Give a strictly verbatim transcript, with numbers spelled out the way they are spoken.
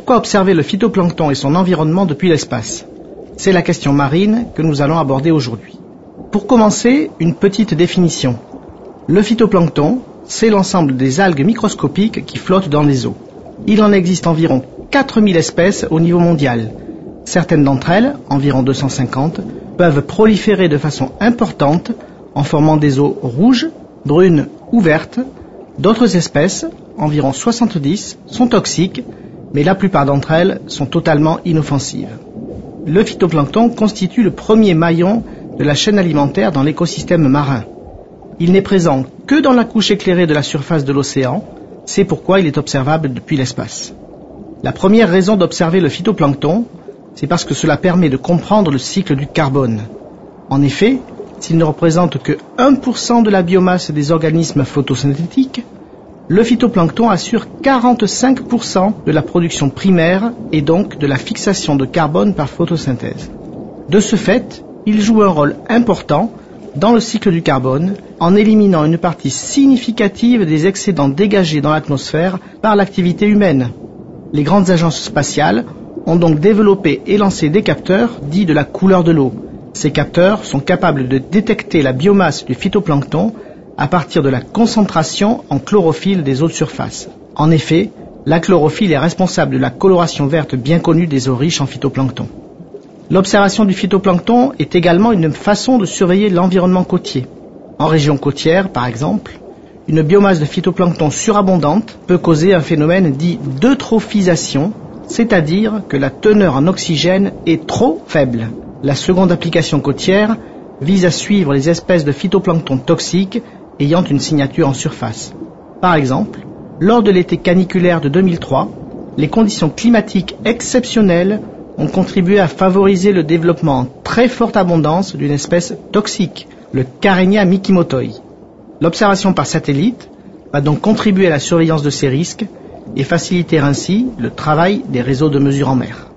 Pourquoi observer le phytoplancton et son environnement depuis l'espace? C'est la question marine que nous allons aborder aujourd'hui. Pour commencer, une petite définition. Le phytoplancton, c'est l'ensemble des algues microscopiques qui flottent dans les eaux. Il en existe environ quatre mille espèces au niveau mondial. Certaines d'entre elles, environ deux cent cinquante, peuvent proliférer de façon importante en formant des eaux rouges, brunes ou vertes. D'autres espèces, environ soixante-dix, sont toxiques, mais la plupart d'entre elles sont totalement inoffensives. Le phytoplancton constitue le premier maillon de la chaîne alimentaire dans l'écosystème marin. Il n'est présent que dans la couche éclairée de la surface de l'océan, c'est pourquoi il est observable depuis l'espace. La première raison d'observer le phytoplancton, c'est parce que cela permet de comprendre le cycle du carbone. En effet, s'il ne représente que un pour cent de la biomasse des organismes photosynthétiques, le phytoplancton assure quarante-cinq pour cent de la production primaire et donc de la fixation de carbone par photosynthèse. De ce fait, il joue un rôle important dans le cycle du carbone en éliminant une partie significative des excédents dégagés dans l'atmosphère par l'activité humaine. Les grandes agences spatiales ont donc développé et lancé des capteurs dits de la couleur de l'eau. Ces capteurs sont capables de détecter la biomasse du phytoplancton à partir de la concentration en chlorophylle des eaux de surface. En effet, la chlorophylle est responsable de la coloration verte bien connue des eaux riches en phytoplancton. L'observation du phytoplancton est également une façon de surveiller l'environnement côtier. En région côtière, par exemple, une biomasse de phytoplancton surabondante peut causer un phénomène dit d'eutrophisation, c'est-à-dire que la teneur en oxygène est trop faible. La seconde application côtière vise à suivre les espèces de phytoplancton toxiques ayant une signature en surface. Par exemple, lors de l'été caniculaire de deux mille trois, les conditions climatiques exceptionnelles ont contribué à favoriser le développement en très forte abondance d'une espèce toxique, le Carénia mikimotoi. L'observation par satellite va donc contribuer à la surveillance de ces risques et faciliter ainsi le travail des réseaux de mesure en mer.